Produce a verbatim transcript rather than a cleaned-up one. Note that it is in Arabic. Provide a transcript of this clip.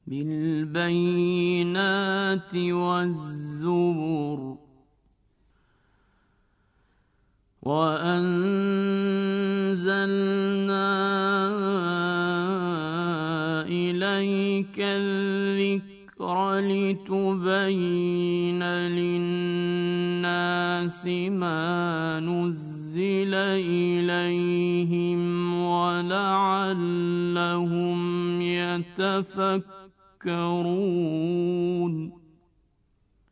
بِالْبَيِّنَاتِ وَالزُّبُرِ وَأَنزَلْنَا إِلَيْكَ الذِّكْرَ لِتُبَيِّنَ لِلنَّاسِ مَا نُزِّلَ إِلَيْهِمْ وَلَعَلَّهُمْ يَتَفَكَّرُونَ